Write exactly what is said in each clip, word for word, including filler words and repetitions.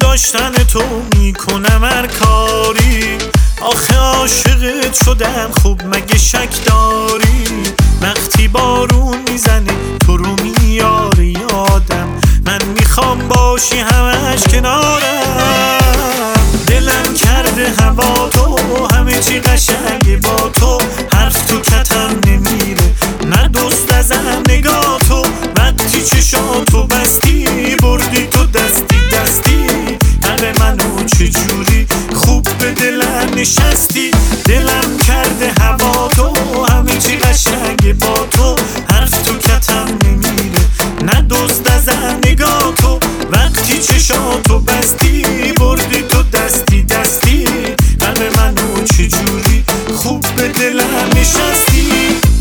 داشتن تو میکنم هر کاری. آخه عاشقت شدم خب مگه شک داری؟ وقتی بارون میزنه تو رو میاره یادم، من میخوام باشی همش کنارم. دلم کرده هوا تو، همه چی قشنگه با تو، حرف تو کتم نمیره، نه دوست ازم نگاه تو. وقتی چشاتو بستی بردی تو دستی دستی، قلب منو چجوری خوب به دلم نشستی. دلم کرده هوا تو، همه چی قشنگه با تو، حرف تو کتم نمیره، نه دوست ازم نگاه تو. وقتی چشاتو بستی بردی تو دستی دستی، قلب منو چجوری خوب به دلم نشستی.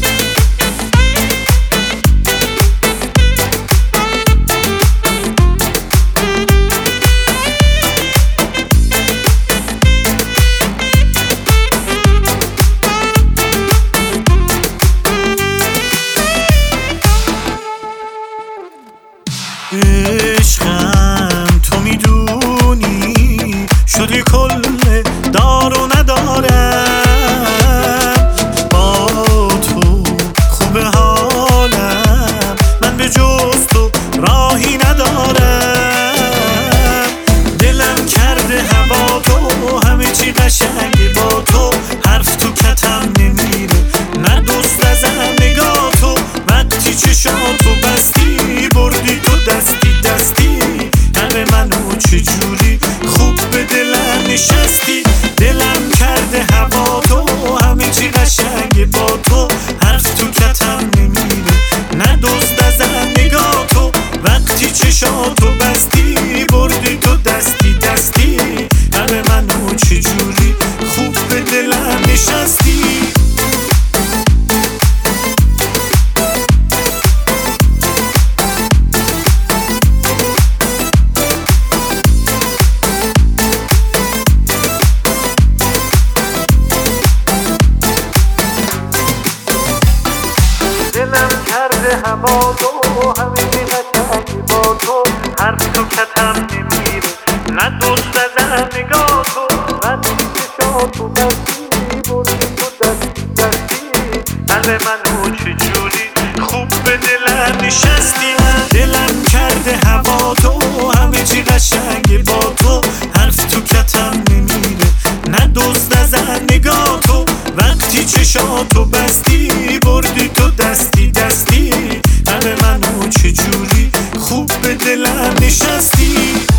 عشقم تو میدونی شدی کل دار و ندارم، با تو خوب حالم، من به جز تو راهی ندارم. دلم کرده هوا تو، همه چی قشنگه با تو، حرف تو کتم نمیره، نه دوست ازم نگاه تو. وقتی چشاتو بستی بردی تو دستی دستی، قلب منو چجوری خوب به دلم نشستی. دلم کرده هوا تو، همه چی قشنگه با تو، حرف تو کتم نمیره، نه دوست ازم نگاه تو. وقتی چشاتو بستی بردی تو دستی دستی، قلب منو چجوری خوب به دلم نشستی. دلم کرده هوا تو، همه چی قشنگه با تو، حرف تو کتم نمیره، نه دوست ازم نگاه تو. وقتی چشاتو بستی بردی تو دستی دستی، قلب منو چجوری خوب به دلم نشستی. دلم کرده هوا تو، همه چی قشنگه با تو، حرف تو کتم نمیره، نه دوست ازم نگاه تو. وقتی چشاتو بستی بردی تو دستی دستی، قلب منو چجوری خوب به دلم نشستی.